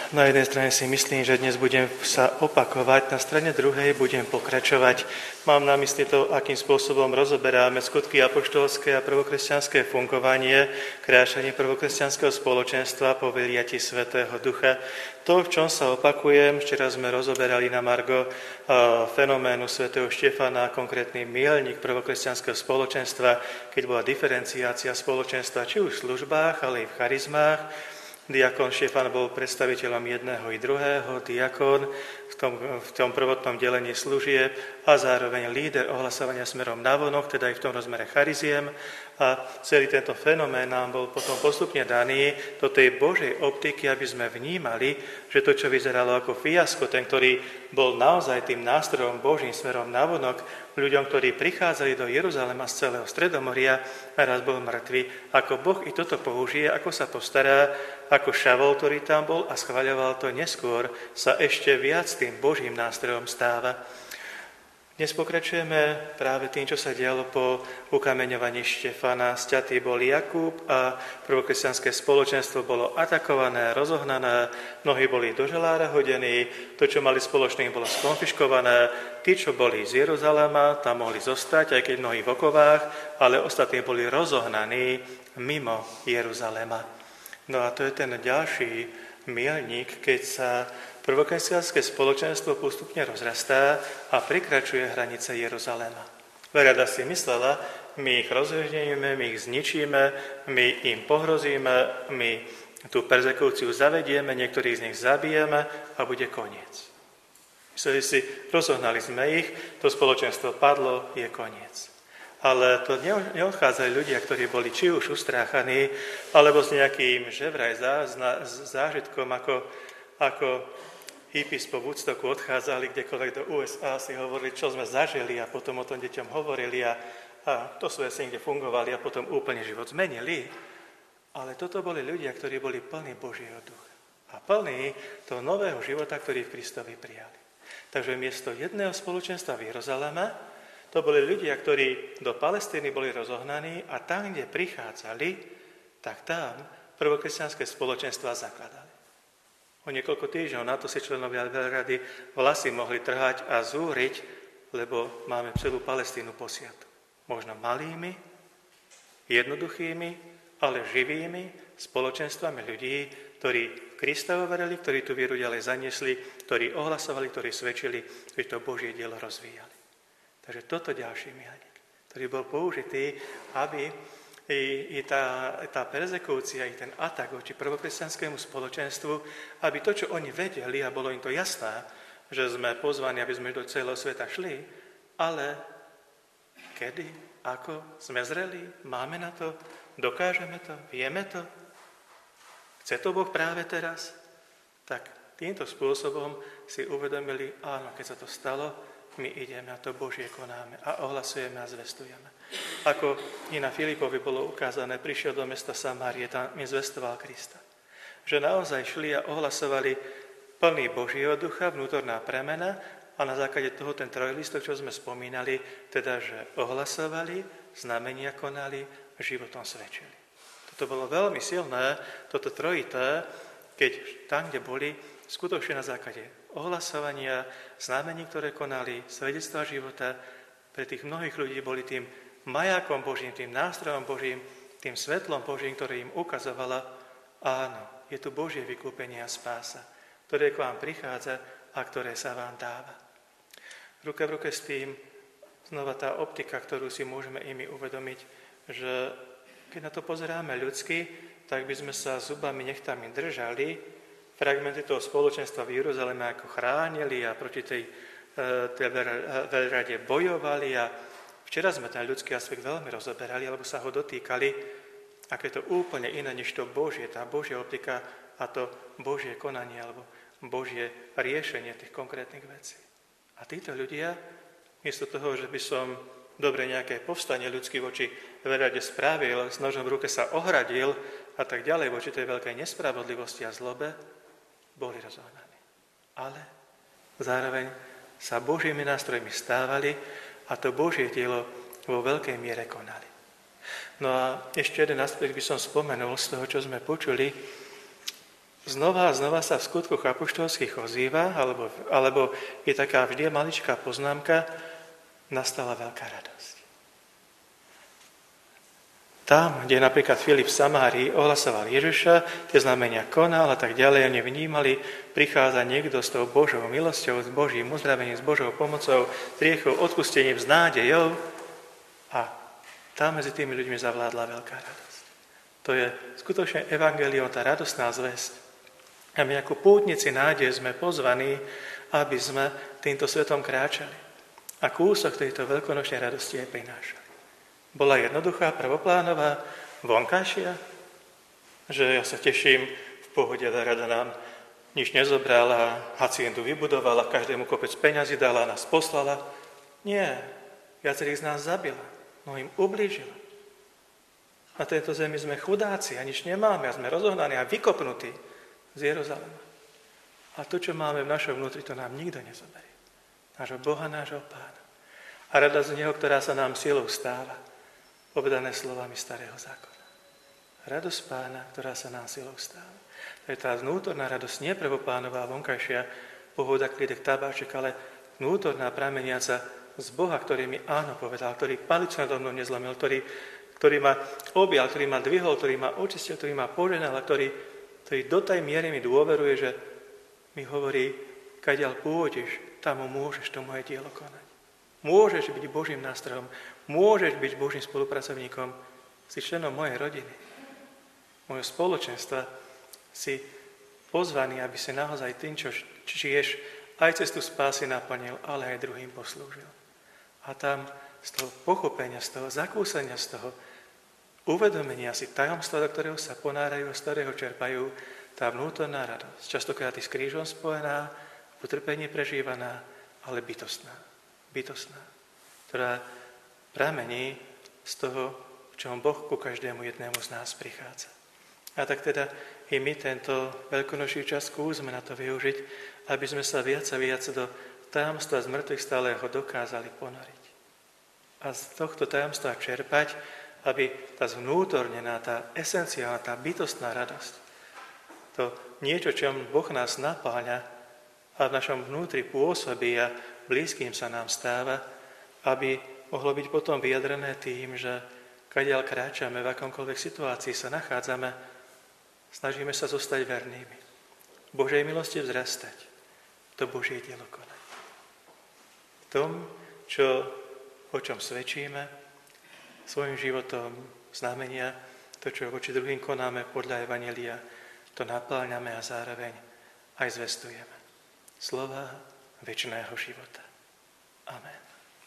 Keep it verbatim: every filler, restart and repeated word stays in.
Na jednej strane si myslím, že dnes budem sa opakovať, na strane druhej budem pokračovať. Mám na mysli to, akým spôsobom rozoberáme skutky apoštolské a prvokresťanské fungovanie, krášanie prvokresťanského spoločenstva po vyliatí Svätého Ducha. To, v čom sa opakujem, včera sme rozoberali na margo fenoménu svätého Štefana, konkrétny míľnik prvokresťanského spoločenstva, keď bola diferenciácia spoločenstva či už v službách, ale aj v charizmách. Diakon Štefan bol predstaviteľom jedného i druhého, diakon v tom, v tom prvotnom delení služieb a zároveň líder ohlasovania smerom navonok, teda aj v tom rozmere chariziem. A celý tento fenomén nám bol potom postupne daný do tej Božej optiky, aby sme vnímali, že to, čo vyzeralo ako fiasko, ten, ktorý bol naozaj tým nástrojom Božím smerom navonok, ľuďom, ktorí prichádzali do Jeruzalema z celého Stredomoria a raz bol mŕtvy, ako Boh i toto použije, ako sa postará, ako Šavol, ktorý tam bol a schvaľoval to neskôr, sa ešte viac tým Božím nástrojom stáva. Dnes pokračujeme práve tým, čo sa dialo po ukameňovaní Štefana. Sťatý bol Jakub a prvokresťanské spoločenstvo bolo atakované, rozohnané, mnohí boli do želára hodení, to, čo mali spoločné, bolo skonfiškované. Tí, čo boli z Jeruzalema, tam mohli zostať, aj keď mnohí v okovách, ale ostatní boli rozohnaní mimo Jeruzalema. No a to je ten ďalší míľnik, keď sa prvokresťanské spoločenstvo postupne rozrastá a prekračuje hranice Jeruzalema. Verada si myslela, my ich rozhodneme, my ich zničíme, my im pohrozíme, my tú perzekúciu zavedieme, niektorých z nich zabijeme a bude koniec. Mysleli si, rozohnali sme ich, to spoločenstvo padlo, je koniec. Ale to neodchádzali ľudia, ktorí boli či už ustráchaní, alebo s nejakým že vraj zážitkom, ako, ako hippies po Woodstocku odchádzali kdekoľvek do ú es á, si hovorili, čo sme zažili a potom o tom deťom hovorili a, a to sú asi niekde fungovali a potom úplne život zmenili. Ale toto boli ľudia, ktorí boli plní Božieho ducha a plní toho nového života, ktorý v Kristovi prijali. Takže miesto jedného spoločenstva v Jeruzaleme to boli ľudia, ktorí do Palestíny boli rozohnaní a tam, kde prichádzali, tak tam prvokresťanské spoločenstva zakladali. O niekoľko týždňov na to si členovia veľrady vlasy mohli trhať a zúriť, lebo máme celú Palestínu posiatu. Možno malými, jednoduchými, ale živými spoločenstvami ľudí, ktorí Krista uverili, ktorí tú vieru ďalej zaniesli, ktorí ohlasovali, ktorí svedčili, že to Božie dielo rozvíjali. Takže toto ďalší míľnik, ktorý bol použitý, aby i, i tá, tá perzekúcia, i ten atak voči prvokresťanskému spoločenstvu, aby to, čo oni vedeli, a bolo im to jasné, že sme pozvaní, aby sme do celého sveta šli, ale kedy, ako, sme zreli, máme na to, dokážeme to, vieme to, chce to Boh práve teraz, tak týmto spôsobom si uvedomili, áno, keď sa to stalo, my ideme a to Božie konáme a ohlasujeme a zvestujeme. Ako i na Filipovi bolo ukázané, prišiel do mesta Samárie, tam mi zvestoval Krista. Že naozaj šli a ohlasovali plný Božieho ducha, vnútorná premena a na základe toho ten trojlistok, čo sme spomínali, teda, že ohlasovali, znamenia konali, životom svedčili. Toto bolo veľmi silné, toto trojité, keď tam, kde boli, skutočne na základe ohlasovania, znamení, ktoré konali, svedectvá života, pre tých mnohých ľudí boli tým majákom Božím, tým nástrojom Božím, tým svetlom Božím, ktoré im ukazovala, áno, je tu Božie vykúpenie a spása, ktoré k vám prichádza a ktoré sa vám dáva. Ruka v ruke s tým znova tá optika, ktorú si môžeme i my uvedomiť, že keď na to pozeráme ľudsky, tak by sme sa zubami nechtami držali, fragmenty toho spoločenstva v Jeruzaleme ako chránili a proti tej, tej veľrade bojovali. A včera sme ten ľudský aspekt veľmi rozoberali, alebo sa ho dotýkali, aké je to úplne iné, než to Božie, tá Božia optika a to Božie konanie, alebo Božie riešenie tých konkrétnych vecí. A títo ľudia, miesto toho, že by som dobre nejaké povstanie ľudské voči veľrade spravil, s nožom v ruke sa ohradil a tak ďalej voči tej veľkej nespravodlivosti a zlobe, boli rozohnaní. Ale zároveň sa Božími nástrojmi stávali a to Božie dielo vo veľkej miere konali. No a ešte jeden aspekt by som spomenul z toho, čo sme počuli. znova a znova sa v skutkoch apoštolských ozýva, alebo, alebo je taká vždy maličká poznámka, nastala veľká radosť. Tam, kde napríklad Filip v Samárii ohlasoval Ježiša, tie znamenia konal a tak ďalej, oni vnímali, prichádza niekto s tou Božou milosťou, s Božím uzdravením, s Božou pomocou, s riechou, odpustením, s nádejou a tam medzi tými ľuďmi zavládla veľká radosť. To je skutočne evangelium, tá radostná zvesť. A my ako pútnici nádej sme pozvaní, aby sme týmto svetom kráčali. A kúsok tejto veľkonočnej radosti aj prinášali. Bola jednoduchá, prvoplánová, vonkajšia, že ja sa teším, v pohode rada nám nič nezobrala, haciendu vybudovala, každému kopec peňazí dala, nás poslala. Nie, viacerých z nás zabila, no im ublížila. Na tejto zemi sme chudáci a nič nemáme a sme rozohnaní a vykopnutí z Jeruzalema. A to, čo máme v našom vnútri, to nám nikto nezoberie. Nášho Boha, nášho Pána. A rada z Neho, ktorá sa nám silou stáva, povedané slovami Starého zákona. Radosť Pána, ktorá sa nám silou stáva. To je tá vnútorná radosť, nie prvoplánová, vonkajšia pohoda, klídek, tabáček, ale vnútorná prameniaca z Boha, ktorý mi áno povedal, ktorý palicu nado mnou nezlomil, ktorý, ktorý ma objal, ktorý ma dvihol, ktorý ma očistil, ktorý ma poženal a ktorý, ktorý do tej miery mi dôveruje, že mi hovorí, kadiaľ pôjdeš, tam môžeš to moje dielo konať. Môžeš byť Božím nástrojom, môžeš byť Božím spolupracovníkom, si členom mojej rodiny, mojho spoločenstva, si pozvaný, aby si naozaj tým, čo žiješ, aj cestu spásy naplnil, ale aj druhým poslúžil. A tam z toho pochopenia, z toho zakúsenia, z toho uvedomenia si tajomstva, do ktorého sa ponárajú, z ktorého čerpajú, tá vnútorná radosť, častokrát i s krížom spojená, utrpenie prežívaná, ale bytostná. bytostná, ktorá pramení z toho, v čom Boh ku každému jednému z nás prichádza. A tak teda i my tento veľkonočný čas skúsme na to využiť, aby sme sa viac a viac do tajomstva z mŕtvych stáleho dokázali ponoriť. A z tohto tajomstva čerpať, aby tá zvnútornená, tá esenciálna, tá bytostná radosť, to niečo, čom Boh nás napáľa a v našom vnútri pôsobí a blízkym sa nám stáva, aby mohlo byť potom vyjadrené tým, že kadiaľ kráčame, v akomkoľvek situácii sa nachádzame, snažíme sa zostať vernými. V Božej milosti vzrastať, to Božie dielo konať. V tom, čo, o čom svedčíme, svojim životom znamenia, to, čo voči druhým konáme podľa Evanjelia, to napĺňame a zároveň aj zvestujeme. Slova večného života. Amen.